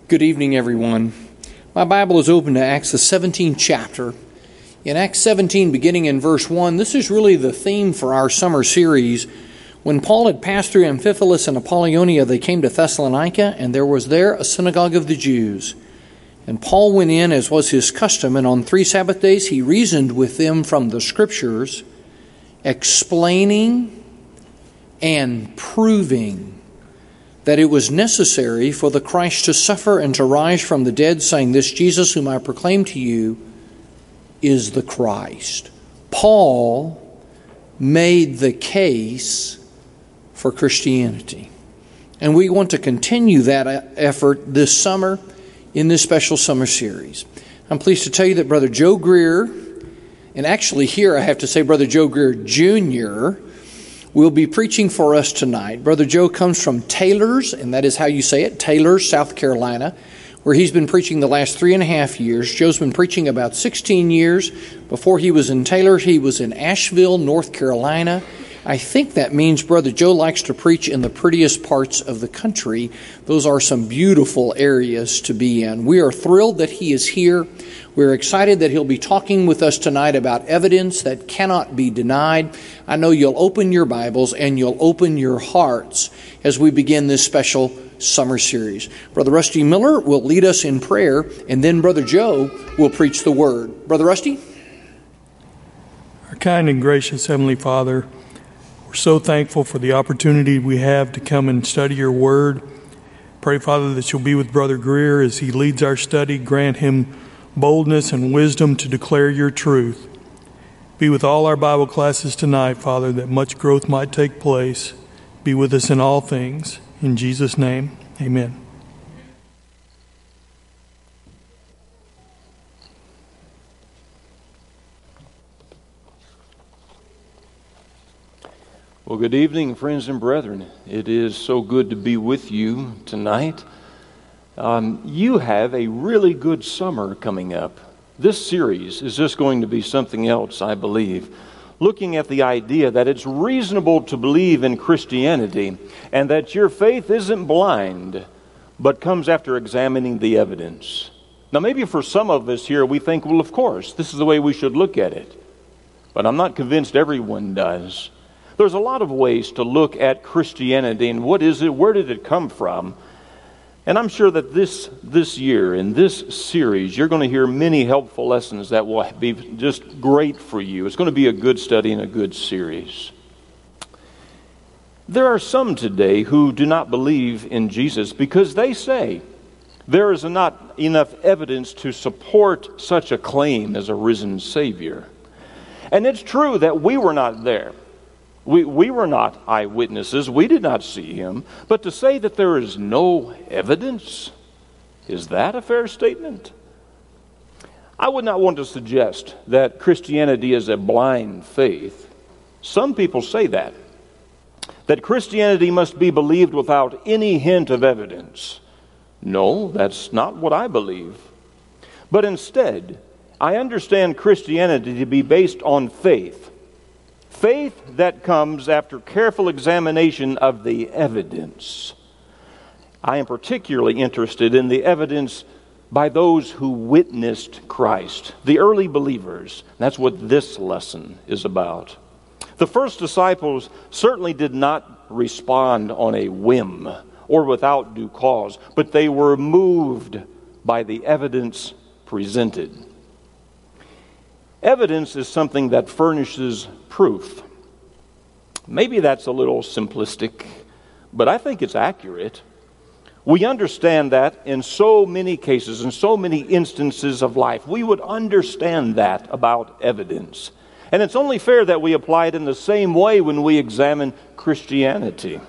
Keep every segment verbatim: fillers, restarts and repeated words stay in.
Good evening, everyone. My Bible is open to Acts, the seventeenth chapter. In Acts seventeen, beginning in verse one, this is really the theme for our summer series. When Paul had passed through Amphipolis and Apollonia, they came to Thessalonica, and there was there a synagogue of the Jews. And Paul went in, as was his custom, and on three Sabbath days he reasoned with them from the Scriptures, explaining and proving that it was necessary for the Christ to suffer and to rise from the dead, saying, "This Jesus whom I proclaim to you is the Christ." Paul made the case for Christianity. And we want to continue that effort this summer in this special summer series. I'm pleased to tell you that Brother Joe Greer, and actually here I have to say Brother Joe Greer Junior, will be preaching for us tonight. Brother Joe comes from Taylor's, and that is how you say it, Taylor's, South Carolina, where he's been preaching the last three and a half years. Joe's been preaching about sixteen years. Before he was in Taylor's, he was in Asheville, North Carolina. I think that means Brother Joe likes to preach in the prettiest parts of the country. Those are some beautiful areas to be in. We are thrilled that he is here. We're excited that he'll be talking with us tonight about evidence that cannot be denied. I know you'll open your Bibles and you'll open your hearts as we begin this special summer series. Brother Rusty Miller will lead us in prayer, and then Brother Joe will preach the Word. Brother Rusty? Our kind and gracious Heavenly Father, we're so thankful for the opportunity we have to come and study your Word. Pray, Father, that you'll be with Brother Greer as he leads our study. Grant him boldness and wisdom to declare your truth. Be with all our Bible classes tonight, Father, that much growth might take place. Be with us in all things. In Jesus' name, amen. Well, good evening, friends and brethren. It is so good to be with you tonight. Um, you have a really good summer coming up. This series is just going to be something else, I believe. Looking at the idea that it's reasonable to believe in Christianity and that your faith isn't blind, but comes after examining the evidence. Now, maybe for some of us here, we think, well, of course, this is the way we should look at it. But I'm not convinced everyone does. There's a lot of ways to look at Christianity and what is it, where did it come from? And I'm sure that this this year, in this series, you're going to hear many helpful lessons that will be just great for you. It's going to be a good study and a good series. There are some today who do not believe in Jesus because they say there is not enough evidence to support such a claim as a risen Savior. And it's true that we were not there. We, we were not eyewitnesses. We did not see him. But to say that there is no evidence, is that a fair statement? I would not want to suggest that Christianity is a blind faith. Some people say that. That Christianity must be believed without any hint of evidence. No, that's not what I believe. But instead, I understand Christianity to be based on faith. Faith that comes after careful examination of the evidence. I am particularly interested in the evidence by those who witnessed Christ, the early believers. That's what this lesson is about. The first disciples certainly did not respond on a whim or without due cause, but they were moved by the evidence presented. Evidence is something that furnishes proof. Maybe that's a little simplistic, but I think it's accurate. We understand that in so many cases, in so many instances of life, we would understand that about evidence. And it's only fair that we apply it in the same way when we examine Christianity.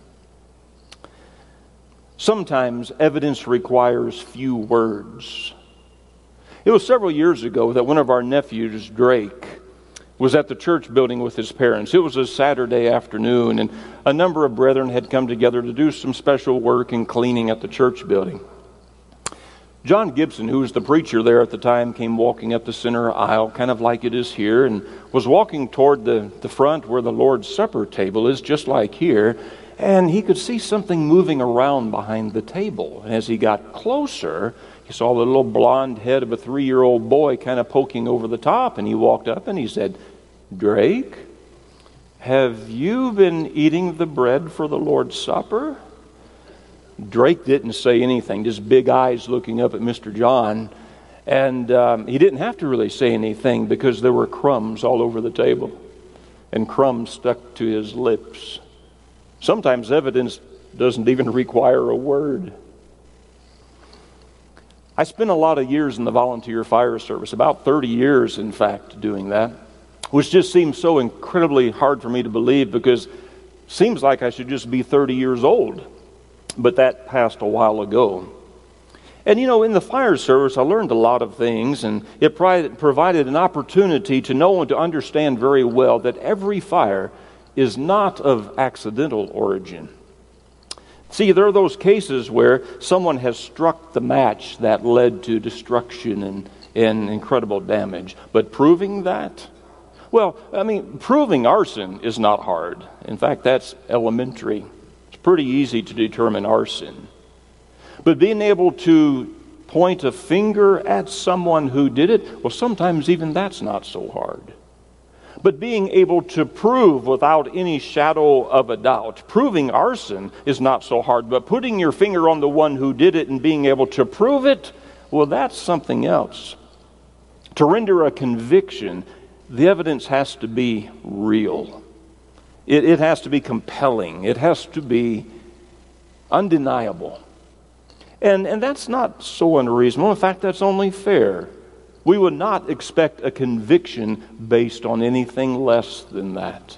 Sometimes evidence requires few words. It was several years ago that one of our nephews, Drake, was at the church building with his parents. It was a Saturday afternoon, and a number of brethren had come together to do some special work and cleaning at the church building. John Gibson, who was the preacher there at the time, came walking up the center aisle, kind of like it is here, and was walking toward the, the front where the Lord's Supper table is, just like here. and he could see something moving around behind the table. And as he got closer, he saw the little blonde head of a three-year-old boy kind of poking over the top, and he walked up and he said, "Drake, have you been eating the bread for the Lord's Supper?" Drake didn't say anything, just big eyes looking up at Mister John. And um, he didn't have to really say anything because there were crumbs all over the table. And crumbs stuck to his lips. Sometimes evidence doesn't even require a word. I spent a lot of years in the volunteer fire service, about thirty years, in fact, doing that, which just seems so incredibly hard for me to believe because it seems like I should just be thirty years old. But that passed a while ago. And you know, in the fire service, I learned a lot of things, and it provided an opportunity to know and to understand very well that every fire is not of accidental origin. See, there are those cases where someone has struck the match that led to destruction and, and incredible damage. But proving that? Well, I mean, proving arson is not hard. In fact, that's elementary. It's pretty easy to determine arson. But being able to point a finger at someone who did it, well, sometimes even that's not so hard. But being able to prove without any shadow of a doubt, proving arson is not so hard. But putting your finger on the one who did it and being able to prove it, well, that's something else. To render a conviction, the evidence has to be real. It, it has to be compelling. It has to be undeniable. And, and that's not so unreasonable. In fact, that's only fair. We would not expect a conviction based on anything less than that.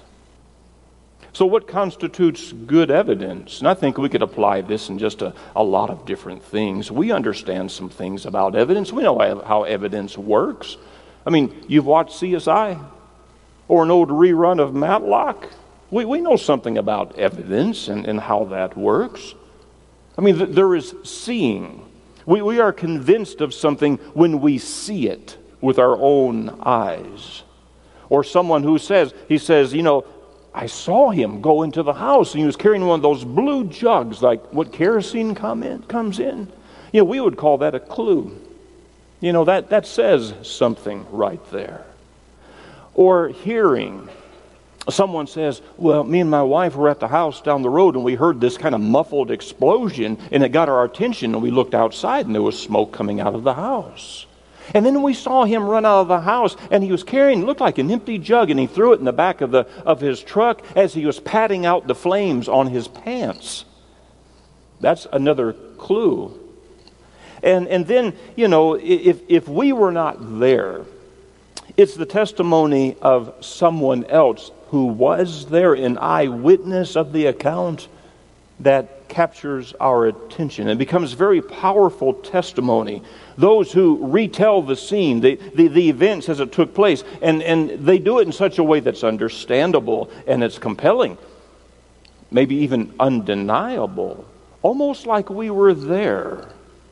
So what constitutes good evidence? And I think we could apply this in just a, a lot of different things. We understand some things about evidence. We know how evidence works. I mean, you've watched C S I or an old rerun of Matlock. We, we know something about evidence and, and how that works. I mean, th- there is seeing. We, we are convinced of something when we see it with our own eyes. Or someone who says, he says, you know, I saw him go into the house and he was carrying one of those blue jugs like what kerosene come in, comes in. You know, we would call that a clue. You know, that, that says something right there. Or hearing. Someone says, well, me and my wife were at the house down the road and we heard this kind of muffled explosion and it got our attention and we looked outside and there was smoke coming out of the house. And then we saw him run out of the house and he was carrying, it looked like an empty jug, and he threw it in the back of the of his truck as he was patting out the flames on his pants. That's another clue. And and then, you know, if if we were not there, it's the testimony of someone else who was there, an eyewitness of the account, that captures our attention and becomes very powerful testimony. Those who retell the scene, the, the, the events as it took place, and, and they do it in such a way that's understandable and it's compelling, maybe even undeniable, almost like we were there.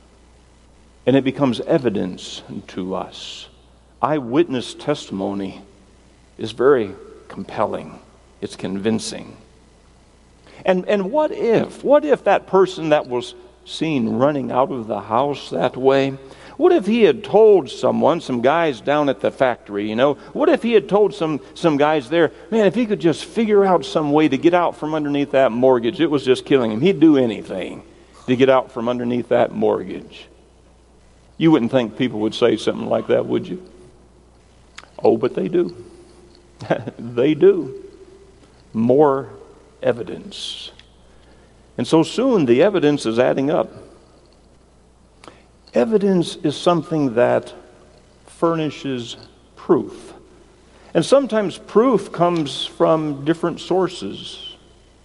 And it becomes evidence to us. Eyewitness testimony is very compelling. It's convincing. And and what if, what if that person that was seen running out of the house that way, what if he had told someone, some guys down at the factory, you know, what if he had told some, some guys there, man, if he could just figure out some way to get out from underneath that mortgage, it was just killing him. He'd do anything to get out from underneath that mortgage. You wouldn't think people would say something like that, would you? Oh, but they do. They do. More evidence. And so soon the evidence is adding up. Evidence is something that furnishes proof. And sometimes proof comes from different sources.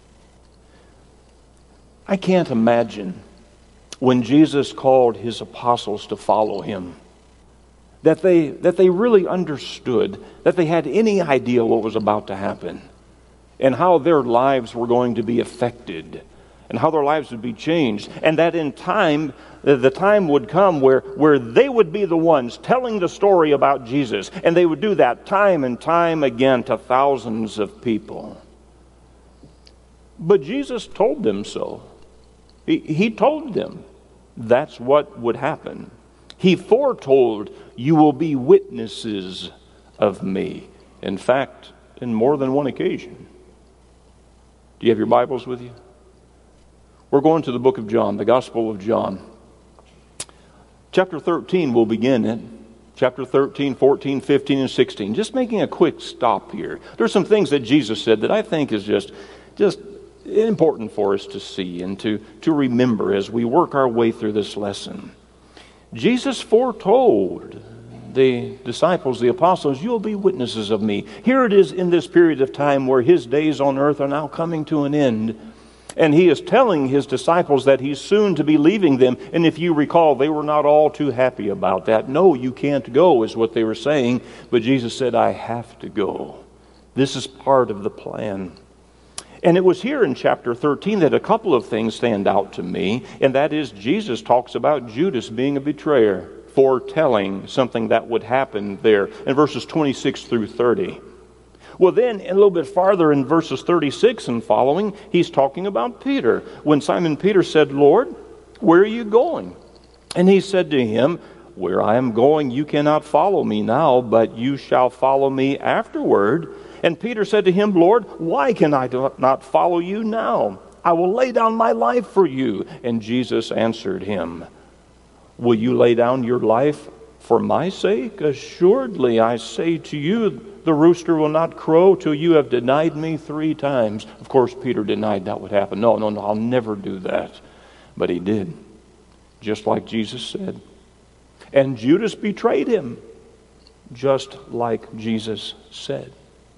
I can't imagine when Jesus called his apostles to follow him, that they that they really understood, that they had any idea what was about to happen and how their lives were going to be affected and how their lives would be changed, and that in time, the time would come where, where they would be the ones telling the story about Jesus, and they would do that time and time again to thousands of people. But Jesus told them so. He, he told them that's what would happen. He foretold, you will be witnesses of me. In fact, in more than one occasion. Do you have your Bibles with you? We're going to the book of John, the Gospel of John. Chapter thirteen will begin it. Chapter thirteen, fourteen, fifteen, and sixteen. Just making a quick stop here. There's some things that Jesus said that I think is just, just important for us to see and to, to remember as we work our way through this lesson. Jesus foretold the disciples, the apostles, you'll be witnesses of me. Here it is in this period of time where his days on earth are now coming to an end. And he is telling his disciples that he's soon to be leaving them. And if you recall, they were not all too happy about that. No, you can't go, is what they were saying. But Jesus said, I have to go. This is part of the plan. And it was here in chapter thirteen that a couple of things stand out to me. And that is, Jesus talks about Judas being a betrayer, foretelling something that would happen there in verses twenty-six through thirty. Well, then, a little bit farther in verses thirty-six and following, he's talking about Peter. When Simon Peter said, Lord, where are you going? And he said to him, where I am going, you cannot follow me now, but you shall follow me afterward. And Peter said to him, Lord, why can I not follow you now? I will lay down my life for you. And Jesus answered him, will you lay down your life for my sake? Assuredly, I say to you, the rooster will not crow till you have denied me three times. Of course, Peter denied that would happen. No, no, no, I'll never do that. But he did, just like Jesus said. And Judas betrayed him, just like Jesus said.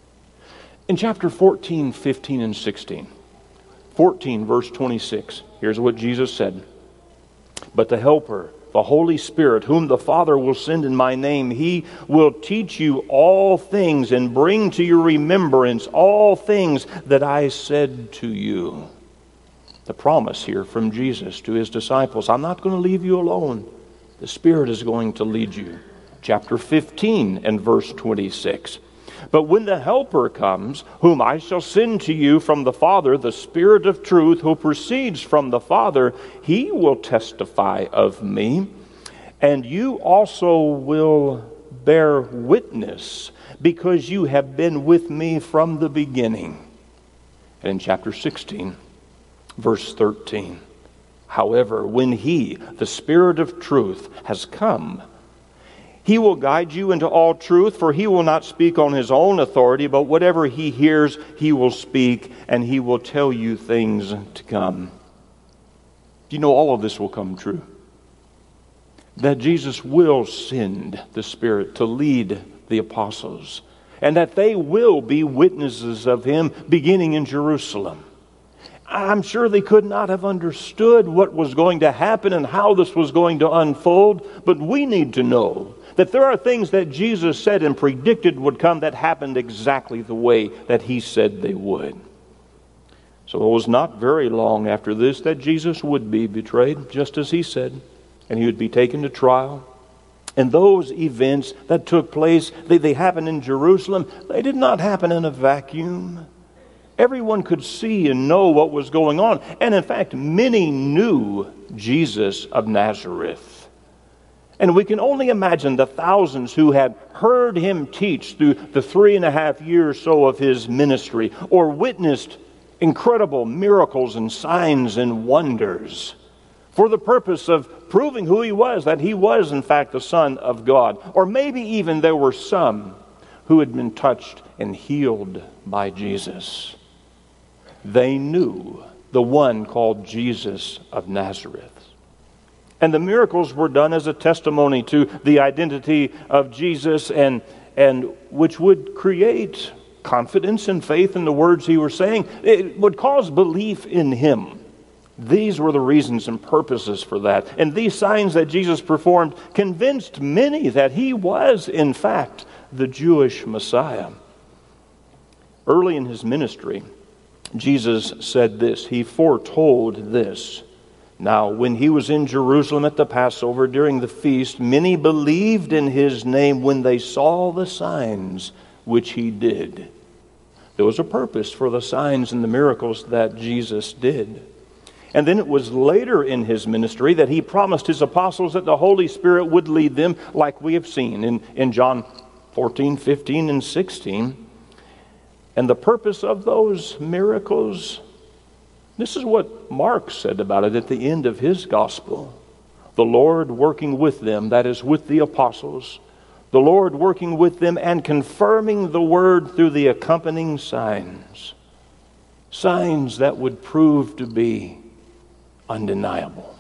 In chapter fourteen, fifteen, and sixteen, fourteen, verse twenty-six, here's what Jesus said. But the Helper, the Holy Spirit, whom the Father will send in my name, he will teach you all things and bring to your remembrance all things that I said to you. The promise here from Jesus to his disciples, I'm not going to leave you alone. The Spirit is going to lead you. Chapter fifteen and verse twenty-six. But when the Helper comes, whom I shall send to you from the Father, the Spirit of truth, who proceeds from the Father, he will testify of me. And you also will bear witness, because you have been with me from the beginning. And in chapter sixteen, verse thirteen, however, when he, the Spirit of truth, has come, he will guide you into all truth, for he will not speak on his own authority, but whatever he hears, he will speak, and he will tell you things to come. You know, all of this will come true. That Jesus will send the Spirit to lead the apostles, and that they will be witnesses of him beginning in Jerusalem. I'm sure they could not have understood what was going to happen and how this was going to unfold, but we need to know that there are things that Jesus said and predicted would come that happened exactly the way that he said they would. So it was not very long after this that Jesus would be betrayed, just as he said, and he would be taken to trial. And those events that took place, they, they happened in Jerusalem. They did not happen in a vacuum. Everyone could see and know what was going on. And in fact, many knew Jesus of Nazareth. And we can only imagine the thousands who had heard him teach through the three and a half years so of his ministry, or witnessed incredible miracles and signs and wonders for the purpose of proving who he was, that he was in fact the Son of God. Or maybe even there were some who had been touched and healed by Jesus. They knew the one called Jesus of Nazareth. And the miracles were done as a testimony to the identity of Jesus, and, and which would create confidence and faith in the words he was saying. It would cause belief in him. These were the reasons and purposes for that. And these signs that Jesus performed convinced many that he was, in fact, the Jewish Messiah. Early in his ministry, Jesus said this. He foretold this. Now, when he was in Jerusalem at the Passover during the feast, many believed in his name when they saw the signs which he did. There was a purpose for the signs and the miracles that Jesus did. And then it was later in his ministry that he promised his apostles that the Holy Spirit would lead them, like we have seen in, in John fourteen, fifteen, and sixteen. And the purpose of those miracles, this is what Mark said about it at the end of his gospel. The Lord working with them, that is, with the apostles. The Lord working with them and confirming the word through the accompanying signs. Signs that would prove to be undeniable.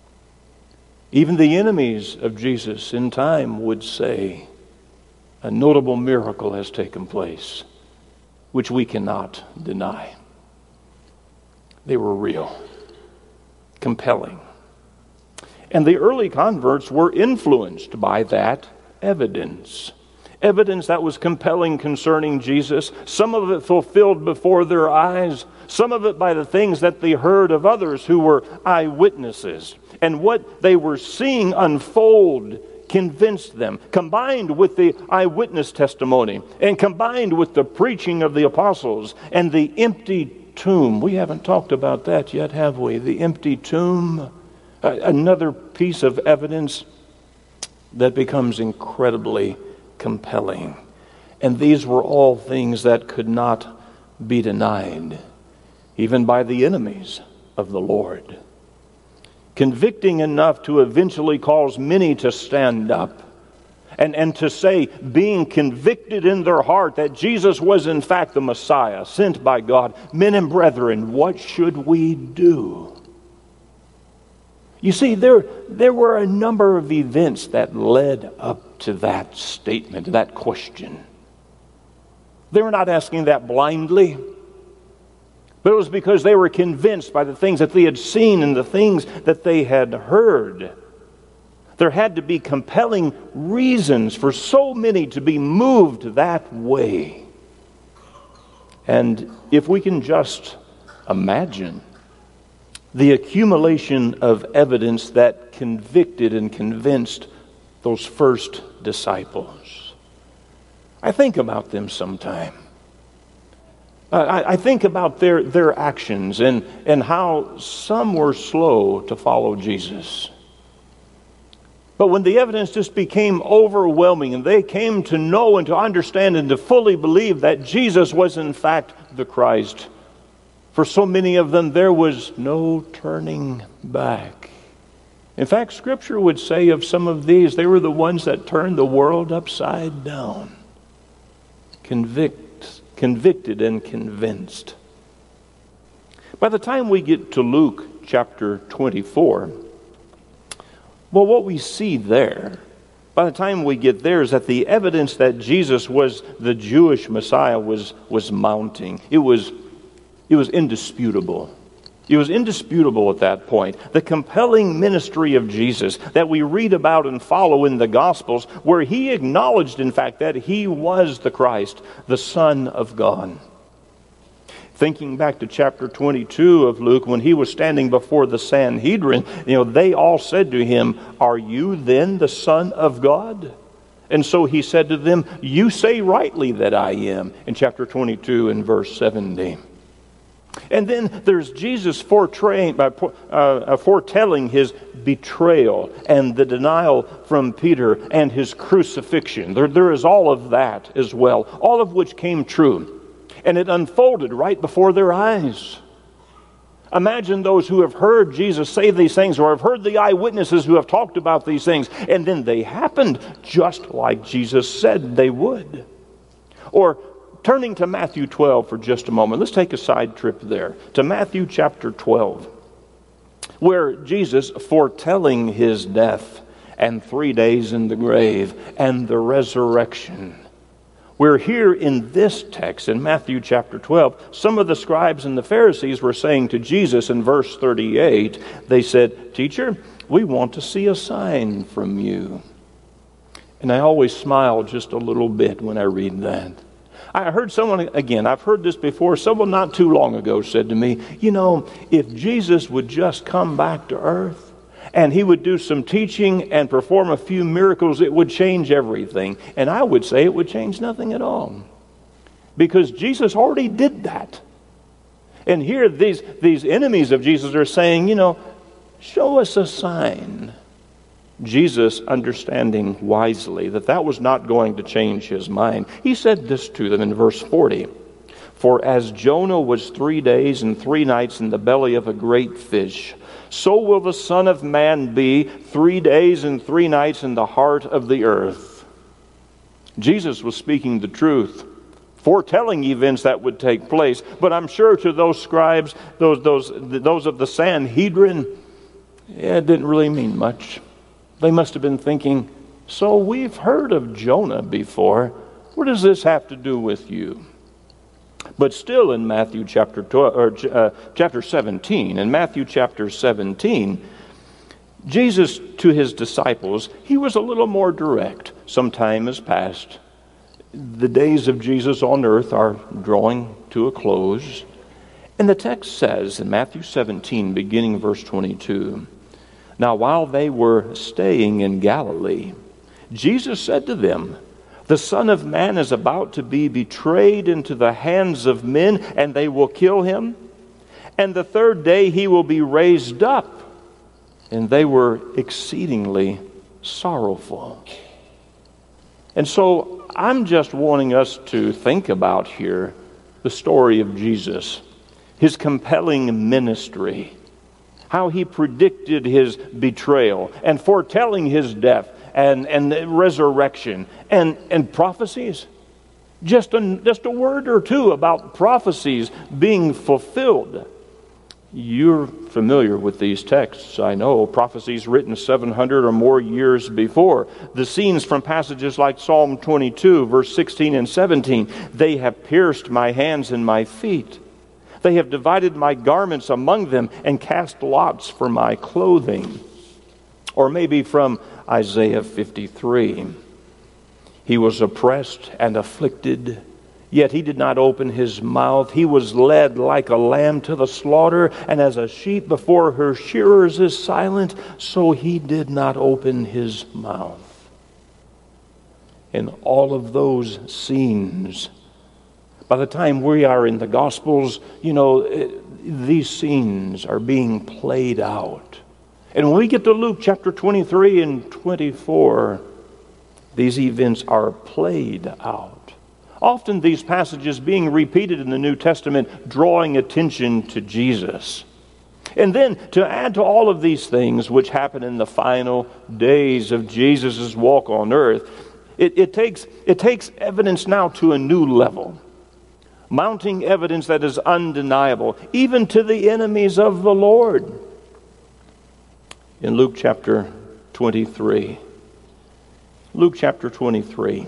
Even the enemies of Jesus in time would say, a notable miracle has taken place, which we cannot deny. They were real, compelling. And the early converts were influenced by that evidence. Evidence that was compelling concerning Jesus. Some of it fulfilled before their eyes. Some of it by the things that they heard of others who were eyewitnesses. And what they were seeing unfold convinced them, combined with the eyewitness testimony and combined with the preaching of the apostles and the empty tomb. We haven't talked about that yet, have we? The empty tomb, uh, another piece of evidence that becomes incredibly compelling. And these were all things that could not be denied, even by the enemies of the Lord. Convicting enough to eventually cause many to stand up and, and to say, being convicted in their heart that Jesus was in fact the Messiah, sent by God. Men and brethren, what should we do? You see, there, there were a number of events that led up to that statement, that question. They were not asking that blindly, but it was because they were convinced by the things that they had seen and the things that they had heard. There had to be compelling reasons for so many to be moved that way. And if we can just imagine the accumulation of evidence that convicted and convinced those first disciples. I think about them sometime. I, I think about their, their actions and, and how some were slow to follow Jesus. But when the evidence just became overwhelming and they came to know and to understand and to fully believe that Jesus was in fact the Christ, for so many of them, there was no turning back. In fact, Scripture would say of some of these, they were the ones that turned the world upside down. Convict, convicted and convinced. By the time we get to Luke chapter twenty-four, well, what we see there, by the time we get there, is that the evidence that Jesus was the Jewish Messiah was, was mounting. It was It was indisputable. It was indisputable at that point. The compelling ministry of Jesus that we read about and follow in the Gospels, where he acknowledged, in fact, that he was the Christ, the Son of God. Thinking back to chapter twenty-two of Luke, when he was standing before the Sanhedrin, you know, they all said to him, "Are you then the Son of God?" And so he said to them, "You say rightly that I am," in chapter twenty-two and verse seventy. And then there's Jesus foretelling, uh, foretelling his betrayal and the denial from Peter and his crucifixion. There, there is all of that as well, all of which came true. And it unfolded right before their eyes. Imagine those who have heard Jesus say these things, or have heard the eyewitnesses who have talked about these things, and then they happened just like Jesus said they would. Or turning to Matthew twelve for just a moment. Let's take a side trip there to Matthew chapter twelve, where Jesus, foretelling his death and three days in the grave and the resurrection. We're here in this text in Matthew chapter twelve. Some of the scribes and the Pharisees were saying to Jesus in verse thirty-eight, they said, "Teacher, we want to see a sign from you." And I always smile just a little bit when I read that. I heard someone, again, I've heard this before, someone not too long ago said to me, you know, if Jesus would just come back to earth and he would do some teaching and perform a few miracles, it would change everything. And I would say it would change nothing at all. because Jesus already did that. And here these, these enemies of Jesus are saying, you know, show us a sign. Jesus, understanding wisely that that was not going to change his mind, he said this to them in verse forty. For as Jonah was three days and three nights in the belly of a great fish, so will the Son of Man be three days and three nights in the heart of the earth. Jesus was speaking the truth, foretelling events that would take place. But I'm sure to those scribes, those those those of the Sanhedrin, yeah, it didn't really mean much. They must have been thinking, so we've heard of Jonah before. What does this have to do with you? But still in Matthew chapter twelve, or uh, chapter seventeen, in Matthew chapter seventeen, Jesus to his disciples, he was a little more direct. Some time has passed. The days of Jesus on earth are drawing to a close. And the text says in Matthew seventeen, beginning verse twenty-two, now while they were staying in Galilee, Jesus said to them, the Son of Man is about to be betrayed into the hands of men, and they will kill him. And the third day he will be raised up. And they were exceedingly sorrowful. And so I'm just wanting us to think about here the story of Jesus, his compelling ministry, how he predicted his betrayal and foretelling his death and, and resurrection and, and prophecies. Just a, just a word or two about prophecies being fulfilled. You're familiar with these texts, I know. Prophecies written seven hundred or more years before. The scenes from passages like Psalm twenty-two, verse sixteen and seventeen. They have pierced my hands and my feet. They have divided my garments among them and cast lots for my clothing. Or maybe from Isaiah fifty-three. He was oppressed and afflicted, yet he did not open his mouth. He was led like a lamb to the slaughter, and as a sheep before her shearers is silent, so he did not open his mouth. In all of those scenes, by the time we are in the Gospels, you know, these scenes are being played out. And when we get to Luke chapter twenty-three and twenty-four, these events are played out. Often these passages being repeated in the New Testament, drawing attention to Jesus. And then to add to all of these things which happen in the final days of Jesus' walk on earth, it, it takes, it takes evidence now to a new level. Mounting evidence that is undeniable, even to the enemies of the Lord. In Luke chapter twenty-three. Luke chapter twenty-three.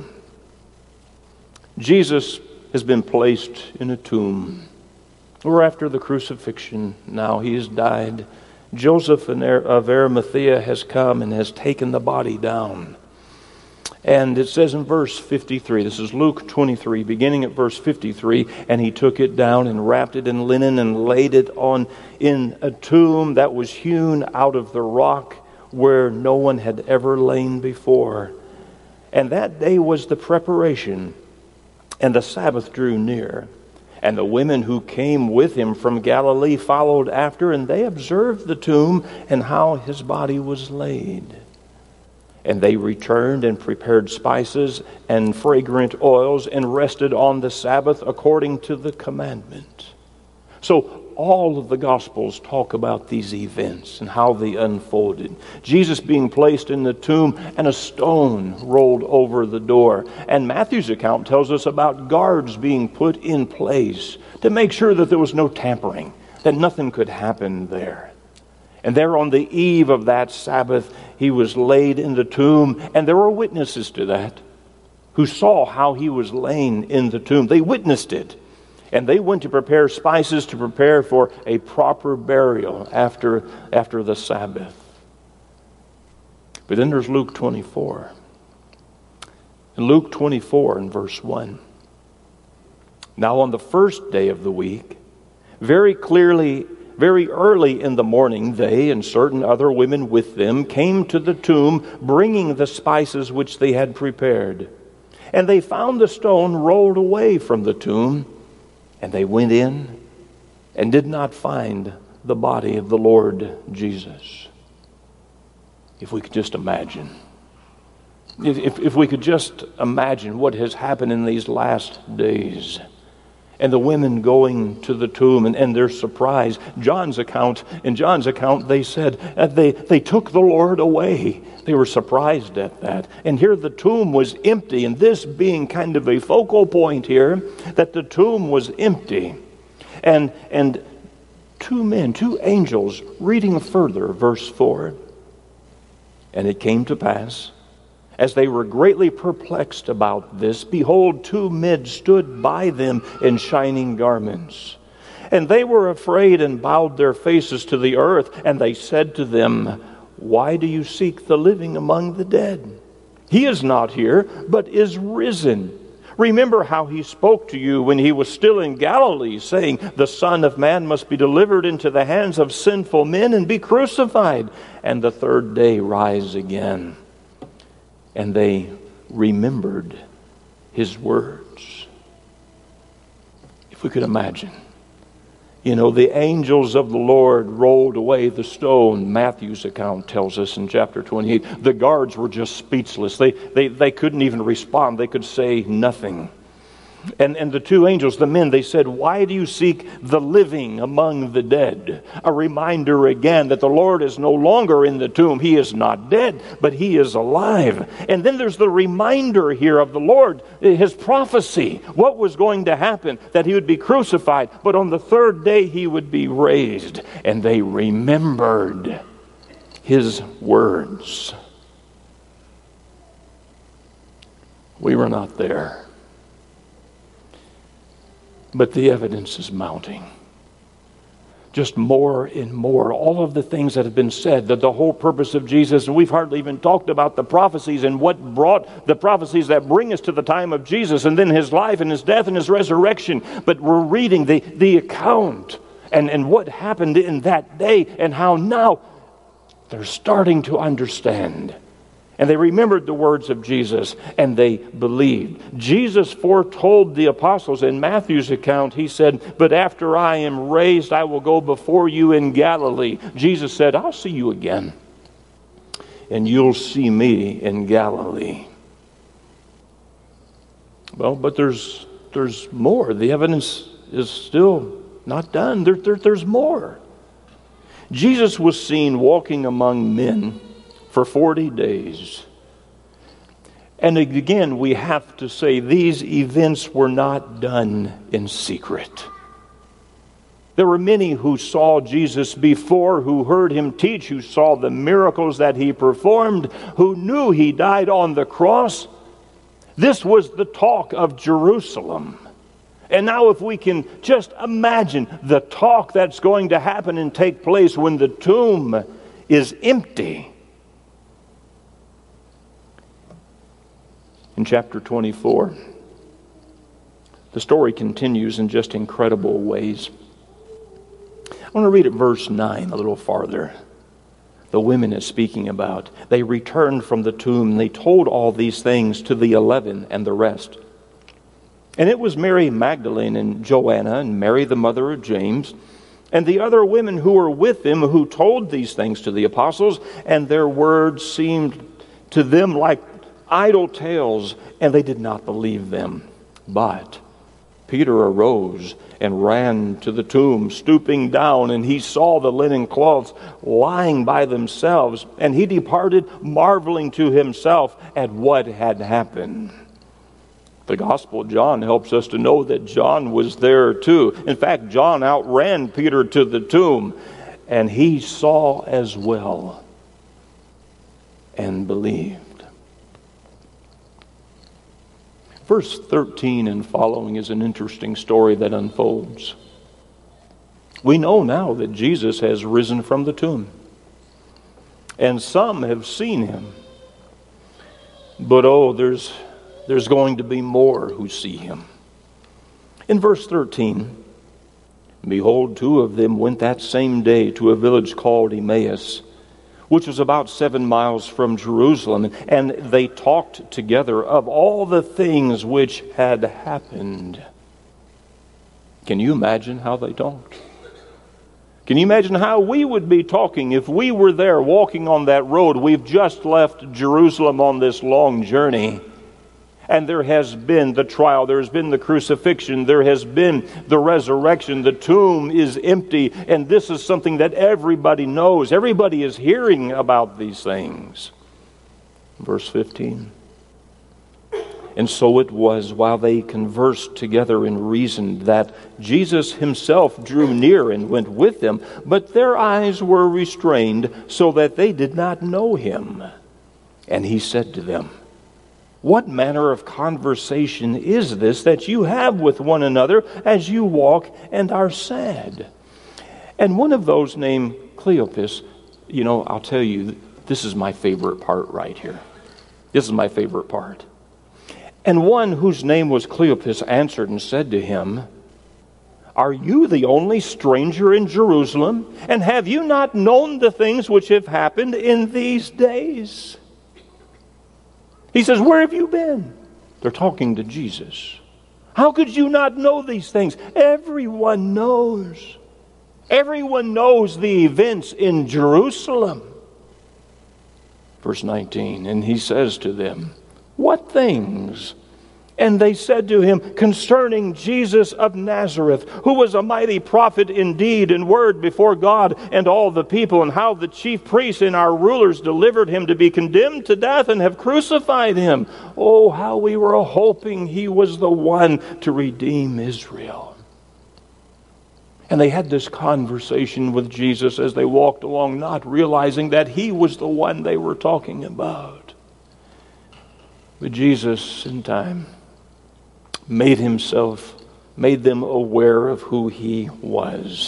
Jesus has been placed in a tomb. Or after the crucifixion, now he has died. Joseph of Arimathea has come and has taken the body down. And it says in verse fifty-three, this is Luke twenty-three, beginning at verse fifty-three, and he took it down and wrapped it in linen and laid it on in a tomb that was hewn out of the rock where no one had ever lain before. And that day was the preparation, and the Sabbath drew near. And the women who came with him from Galilee followed after, and they observed the tomb and how his body was laid. And they returned and prepared spices and fragrant oils and rested on the Sabbath according to the commandment. So all of the Gospels talk about these events and how they unfolded. Jesus being placed in the tomb and a stone rolled over the door. And Matthew's account tells us about guards being put in place to make sure that there was no tampering, that nothing could happen there. And there on the eve of that Sabbath, he was laid in the tomb, and there were witnesses to that who saw how he was laying in the tomb. They witnessed it, and they went to prepare spices to prepare for a proper burial after, after the Sabbath. But then there's Luke twenty-four. In Luke twenty-four and verse one. Now on the first day of the week, very clearly Very early in the morning, they and certain other women with them came to the tomb, bringing the spices which they had prepared. And they found the stone rolled away from the tomb, and they went in and did not find the body of the Lord Jesus. If we could just imagine. If, if, if we could just imagine what has happened in these last days. And the women going to the tomb and, and their surprise. John's account, in John's account, they said uh, they, they took the Lord away. They were surprised at that. And here the tomb was empty. And this being kind of a focal point here, that the tomb was empty. And, and two men, two angels, reading further, verse four. And it came to pass, as they were greatly perplexed about this, behold, two men stood by them in shining garments. And they were afraid and bowed their faces to the earth. And they said to them, why do you seek the living among the dead? He is not here, but is risen. Remember how he spoke to you when he was still in Galilee, saying, the Son of Man must be delivered into the hands of sinful men and be crucified, and the third day rise again. And they remembered his words. If we could imagine. You know, the angels of the Lord rolled away the stone. Matthew's account tells us in chapter twenty-eight. The guards were just speechless. They, they, they couldn't even respond. They could say nothing. And, and the two angels, the men, they said, why do you seek the living among the dead? A reminder again that the Lord is no longer in the tomb. He is not dead, but he is alive. And then there's the reminder here of the Lord, his prophecy, what was going to happen, that he would be crucified, but on the third day he would be raised. And they remembered his words. We were not there. But the evidence is mounting. Just more and more. All of the things that have been said, that the whole purpose of Jesus, and we've hardly even talked about the prophecies and what brought the prophecies that bring us to the time of Jesus and then his life and his death and his resurrection. But we're reading the, the account and, and what happened in that day and how now they're starting to understand. And they remembered the words of Jesus, and they believed. Jesus foretold the apostles in Matthew's account. He said, but after I am raised, I will go before you in Galilee. Jesus said, I'll see you again, and you'll see me in Galilee. Well, but there's there's more. The evidence is still not done. There, there, there's more. Jesus was seen walking among men for forty days. And again, we have to say these events were not done in secret. There were many who saw Jesus before, who heard him teach, who saw the miracles that he performed, who knew he died on the cross. This was the talk of Jerusalem. And now if we can just imagine the talk that's going to happen and take place when the tomb is empty. In chapter twenty-four, the story continues in just incredible ways. I want to read at verse nine a little farther. The women is speaking about. They returned from the tomb, and they told all these things to the eleven and the rest. And it was Mary Magdalene and Joanna and Mary the mother of James and the other women who were with them who told these things to the apostles, and their words seemed to them like idle tales, and they did not believe them. But Peter arose and ran to the tomb, stooping down, and he saw the linen cloths lying by themselves, and he departed, marveling to himself at what had happened. The Gospel of John helps us to know that John was there too. In fact, John outran Peter to the tomb, and he saw as well and believed. Verse thirteen and following is an interesting story that unfolds. We know now that Jesus has risen from the tomb, and some have seen him. But oh, there's, there's going to be more who see him. In verse thirteen, behold, two of them went that same day to a village called Emmaus, which was about seven miles from Jerusalem. And they talked together of all the things which had happened. Can you imagine how they talked? Can you imagine how we would be talking if we were there walking on that road? We've just left Jerusalem on this long journey. And there has been the trial, there has been the crucifixion, there has been the resurrection, the tomb is empty, and this is something that everybody knows. Everybody is hearing about these things. Verse fifteen. And so it was, while they conversed together and reasoned, that Jesus himself drew near and went with them, but their eyes were restrained, so that they did not know him. And he said to them, "What manner of conversation is this that you have with one another as you walk and are sad?" And one of those named Cleopas, you know, I'll tell you, this is my favorite part right here. This is my favorite part. And one whose name was Cleopas answered and said to him, "Are you the only stranger in Jerusalem? And have you not known the things which have happened in these days?" He says, "Where have you been?" They're talking to Jesus. "How could you not know these things?" Everyone knows. Everyone knows the events in Jerusalem. Verse nineteen, and he says to them, "What things?" And they said to him, "Concerning Jesus of Nazareth, who was a mighty prophet in deed and word before God and all the people, and how the chief priests and our rulers delivered him to be condemned to death and have crucified him. Oh, how we were hoping he was the one to redeem Israel." And they had this conversation with Jesus as they walked along, not realizing that he was the one they were talking about. But Jesus, in time, made himself, made them aware of who he was.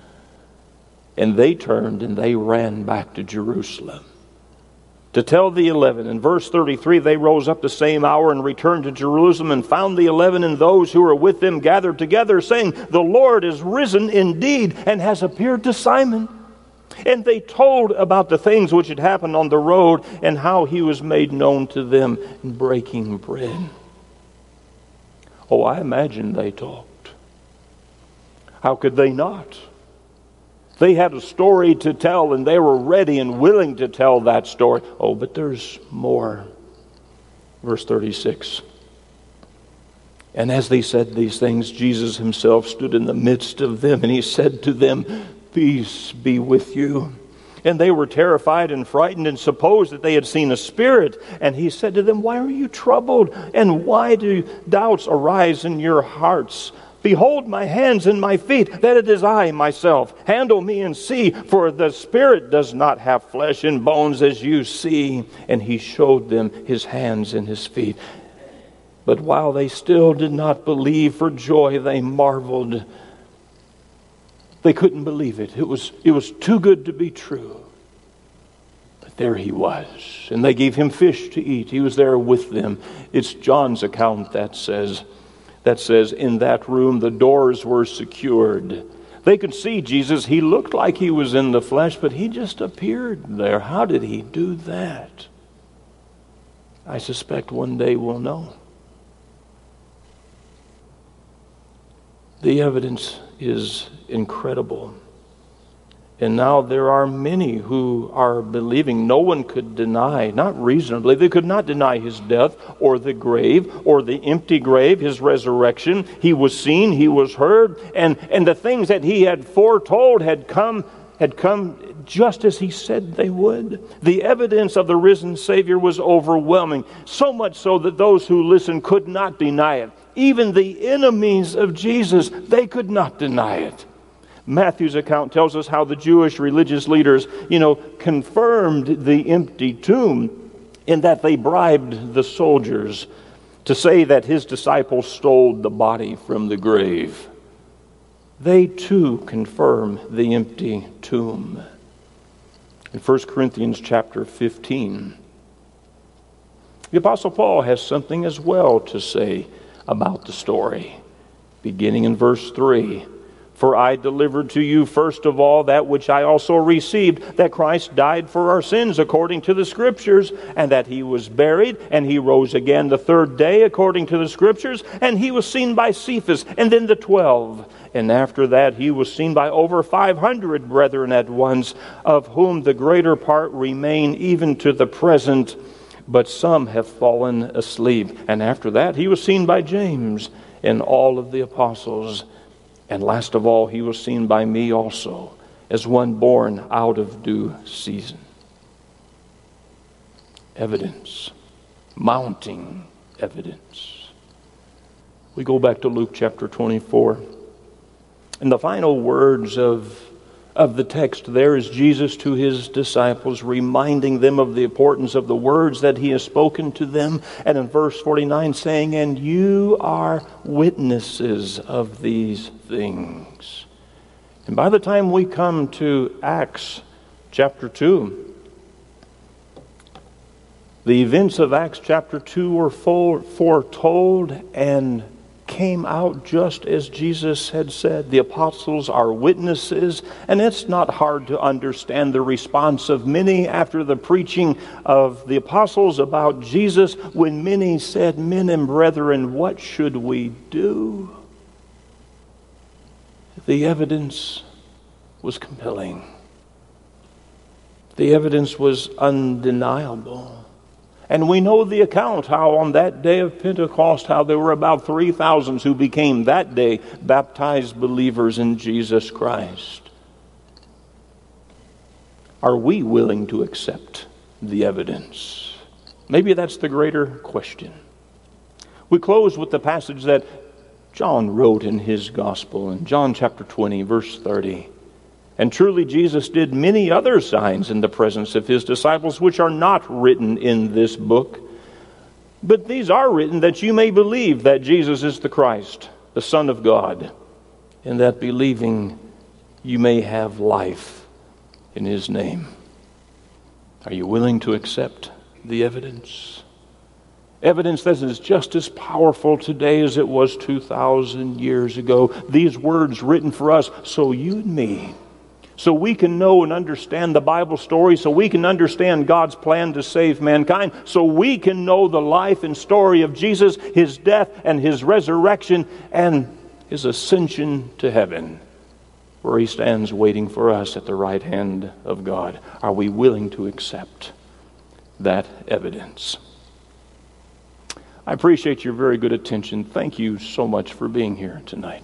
And they turned and they ran back to Jerusalem to tell the eleven. In verse thirty-three, they rose up the same hour and returned to Jerusalem and found the eleven and those who were with them gathered together, saying, "The Lord is risen indeed and has appeared to Simon." And they told about the things which had happened on the road and how he was made known to them in breaking bread. Oh, I imagine they talked. How could they not? They had a story to tell and they were ready and willing to tell that story. Oh, but there's more. Verse thirty-six. And as they said these things, Jesus himself stood in the midst of them, and he said to them, "Peace be with you." And they were terrified and frightened and supposed that they had seen a spirit. And he said to them, "Why are you troubled? And why do doubts arise in your hearts? Behold my hands and my feet, that it is I myself. Handle me and see, for the spirit does not have flesh and bones as you see." And he showed them his hands and his feet. But while they still did not believe for joy, they marveled. They couldn't believe it. It was, it was too good to be true. But there he was. And they gave him fish to eat. He was there with them. It's John's account that says, that says, in that room the doors were secured. They could see Jesus. He looked like he was in the flesh, but he just appeared there. How did he do that? I suspect one day we'll know. The evidence is incredible. And now there are many who are believing. No one could deny, not reasonably, they could not deny his death or the grave or the empty grave, his resurrection. He was seen, he was heard, and, and the things that he had foretold had come, had come just as he said they would. The evidence of the risen Savior was overwhelming, so much so that those who listened could not deny it. Even the enemies of Jesus, they could not deny it. Matthew's account tells us how the Jewish religious leaders, you know, confirmed the empty tomb in that they bribed the soldiers to say that his disciples stole the body from the grave. They too confirm the empty tomb. In First Corinthians chapter fifteen, the Apostle Paul has something as well to say about the story. Beginning in verse three, For I delivered to you first of all that which I also received, that Christ died for our sins according to the Scriptures, and that he was buried, and he rose again the third day according to the Scriptures, and he was seen by Cephas, and then the twelve. And after that he was seen by over five hundred brethren at once, of whom the greater part remain even to the present, but some have fallen asleep. And after that he was seen by James and all of the apostles. And last of all, he was seen by me also, as one born out of due season. Evidence. Mounting evidence. We go back to Luke chapter twenty-four. And the final words of, of the text there is Jesus to his disciples, reminding them of the importance of the words that he has spoken to them. And in verse forty-nine saying, and you are witnesses of these things. And by the time we come to Acts chapter two, the events of Acts chapter two were foretold and came out just as Jesus had said. The apostles are witnesses, and it's not hard to understand the response of many after the preaching of the apostles about Jesus, when many said, men and brethren, what should we do? The evidence was compelling. The evidence was undeniable. And we know the account how on that day of Pentecost, how there were about three thousand who became that day baptized believers in Jesus Christ. Are we willing to accept the evidence? Maybe that's the greater question. We close with the passage that John wrote in his gospel in John chapter twenty, verse thirty. And truly Jesus did many other signs in the presence of his disciples, which are not written in this book. But these are written that you may believe that Jesus is the Christ, the Son of God, and that believing you may have life in his name. Are you willing to accept the evidence? Evidence that is just as powerful today as it was two thousand years ago. These words written for us, so you and me, so we can know and understand the Bible story, so we can understand God's plan to save mankind, so we can know the life and story of Jesus, his death and his resurrection and his ascension to heaven, where he stands waiting for us at the right hand of God. Are we willing to accept that evidence? I appreciate your very good attention. Thank you so much for being here tonight.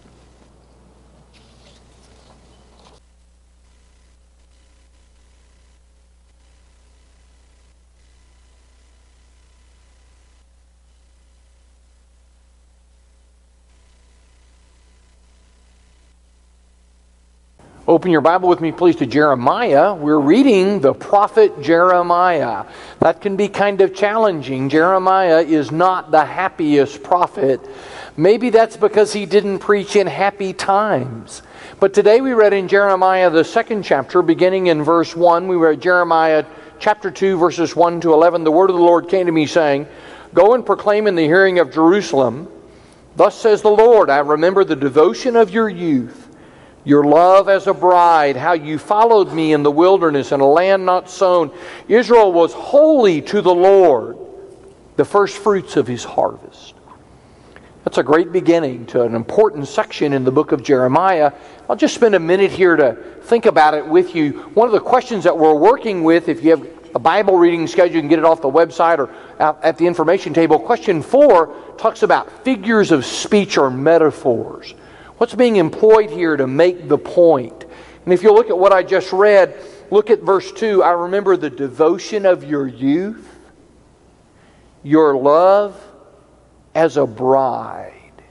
Open your Bible with me, please, to Jeremiah. We're reading the prophet Jeremiah. That can be kind of challenging. Jeremiah is not the happiest prophet. Maybe that's because he didn't preach in happy times. But today we read in Jeremiah, the second chapter, beginning in verse one. We read Jeremiah chapter two, verses one to eleven. The word of the Lord came to me, saying, Go and proclaim in the hearing of Jerusalem, Thus says the Lord, I remember the devotion of your youth, your love as a bride, how you followed me in the wilderness in a land not sown. Israel was holy to the Lord, the first fruits of his harvest. That's a great beginning to an important section in the book of Jeremiah. I'll just spend a minute here to think about it with you. One of the questions that we're working with, if you have a Bible reading schedule, you can get it off the website or out at the information table. Question four talks about figures of speech or metaphors. What's being employed here to make the point? And if you look at what I just read, look at verse two. I remember the devotion of your youth, your love as a bride.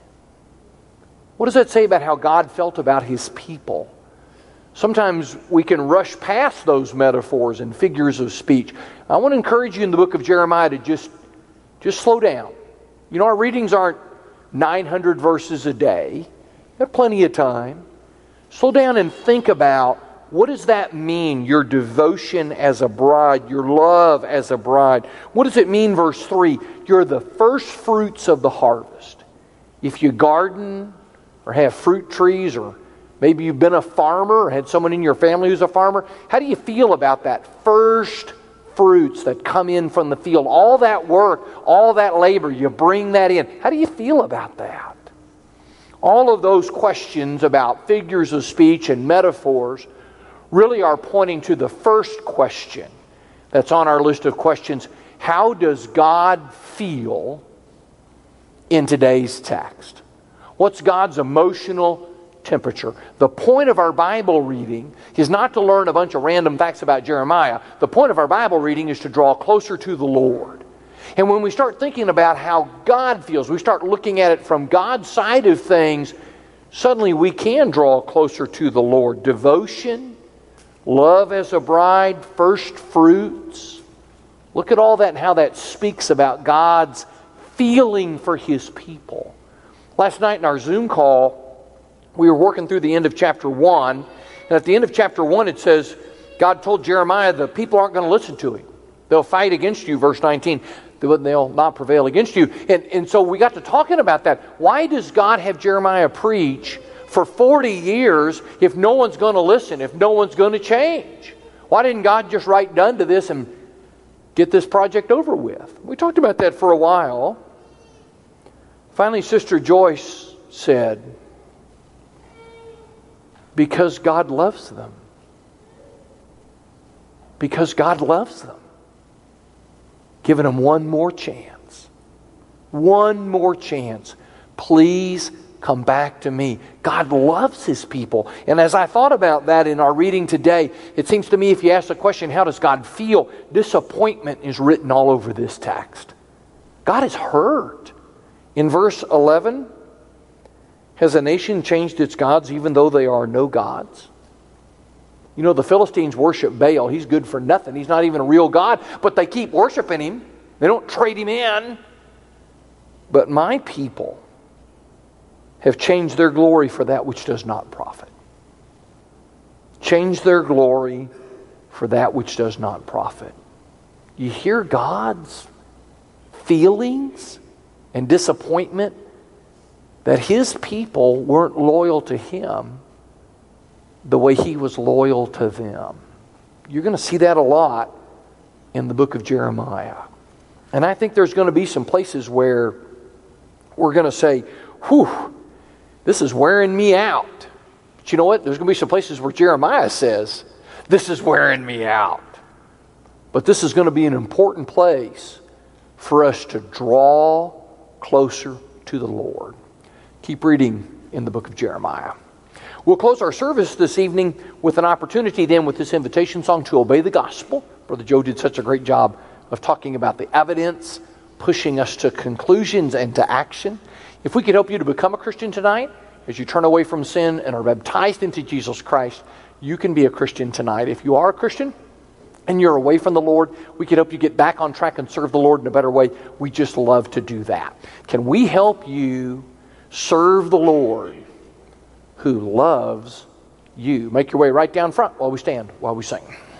What does that say about how God felt about his people? Sometimes we can rush past those metaphors and figures of speech. I want to encourage you in the book of Jeremiah to just, just slow down. You know, our readings aren't nine hundred verses a day. You have plenty of time. Slow down and think about, what does that mean, your devotion as a bride, your love as a bride? What does it mean, verse three? You're the first fruits of the harvest. If you garden or have fruit trees or Maybe you've been a farmer, had someone in your family who's a farmer. How do you feel about that first fruits that come in from the field? All that work, all that labor, you bring that in. How do you feel about that? All of those questions about figures of speech and metaphors really are pointing to the first question that's on our list of questions. How does God feel in today's text? What's God's emotional temperature? The point of our Bible reading is not to learn a bunch of random facts about Jeremiah. The point of our Bible reading is to draw closer to the Lord. And when we start thinking about how God feels, we start looking at it from God's side of things, suddenly we can draw closer to the Lord. Devotion, love as a bride, first fruits. Look at all that and how that speaks about God's feeling for His people. Last night in our Zoom call, we were working through the end of chapter one. And at the end of chapter one, it says, God told Jeremiah, the people aren't going to listen to him. They'll fight against you, verse nineteen. They'll not prevail against you. And, and so we got to talking about that. Why does God have Jeremiah preach for forty years if no one's going to listen, if no one's going to change? Why didn't God just write done to this and get this project over with? We talked about that for a while. Finally, Sister Joyce said, because God loves them. Because God loves them. Giving them one more chance. One more chance. Please come back to me. God loves His people. And as I thought about that in our reading today, it seems to me if you ask the question, how does God feel? Disappointment is written all over this text. God is hurt. In verse eleven, has a nation changed its gods even though they are no gods? You know, the Philistines worship Baal. He's good for nothing. He's not even a real God, but they keep worshiping him. They don't trade him in. But my people have changed their glory for that which does not profit. Changed their glory for that which does not profit. You hear God's feelings and disappointment that His people weren't loyal to Him the way He was loyal to them. You're going to see that a lot in the book of Jeremiah. And I think there's going to be some places where we're going to say, whew, this is wearing me out. But you know what? There's going to be some places where Jeremiah says, this is wearing me out. But this is going to be an important place for us to draw closer to the Lord. Keep reading in the book of Jeremiah. We'll close our service this evening with an opportunity then with this invitation song to obey the gospel. Brother Joe did such a great job of talking about the evidence, pushing us to conclusions and to action. If we could help you to become a Christian tonight, as you turn away from sin and are baptized into Jesus Christ, you can be a Christian tonight. If you are a Christian and you're away from the Lord, we could help you get back on track and serve the Lord in a better way. We just love to do that. Can we help you serve the Lord who loves you? Make your way right down front while we stand, while we sing.